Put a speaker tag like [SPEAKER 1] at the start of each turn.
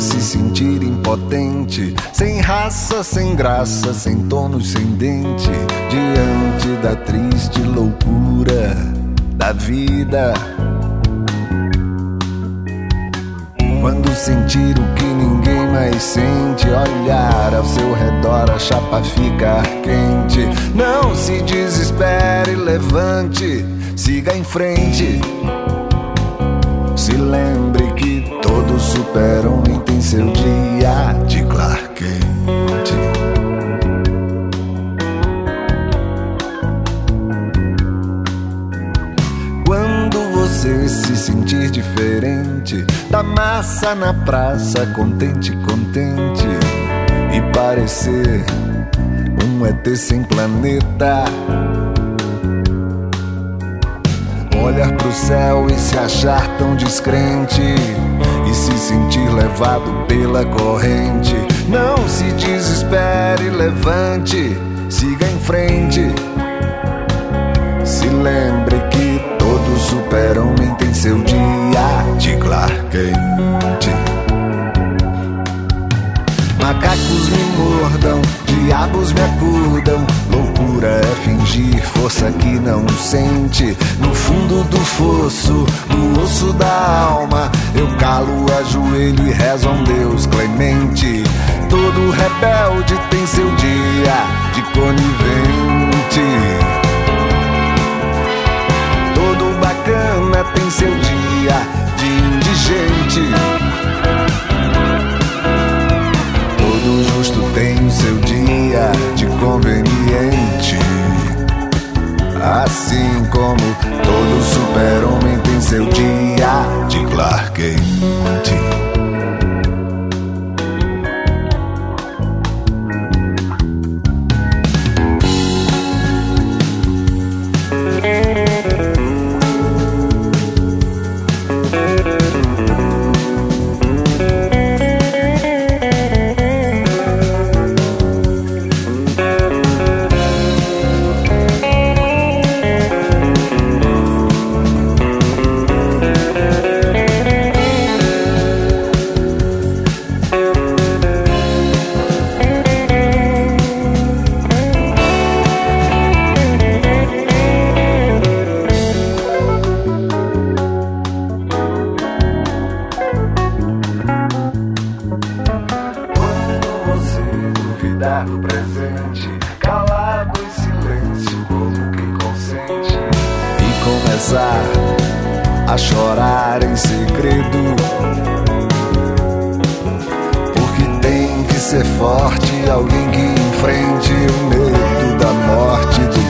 [SPEAKER 1] se sentir impotente, sem raça, sem graça, sem tônus, sem dente, diante da triste loucura da vida. Quando sentir o que ninguém mais sente, olhar ao seu redor, a chapa ficar quente. Não se desespere, levante, siga em frente. Se lembre que todo super-homem tem seu dia de Clark Kent. Quando você se sentir diferente da massa na praça, contente, contente, e parecer um ET sem planeta, olhar pro céu e se achar tão descrente, e se sentir levado pela corrente. Não se desespere, levante, siga em frente. Se lembre que todo super-homem tem seu dia de Clark Kent. Macacos me mordam, diabos me acudam, loucura é fingir força que não sente. No fundo do fosso, no osso da alma, eu calo, ajoelho e rezo a um Deus clemente. Todo rebelde tem seu dia de conivente. Todo bacana tem seu dia de indigente. Todo justo tem o seu dia de conveniente. Assim como todo super-homem tem seu dia de Clark Kent. Do presente, calado em silêncio, como quem consente, e começar a chorar em segredo, porque tem que ser forte, alguém que enfrente o medo da morte, do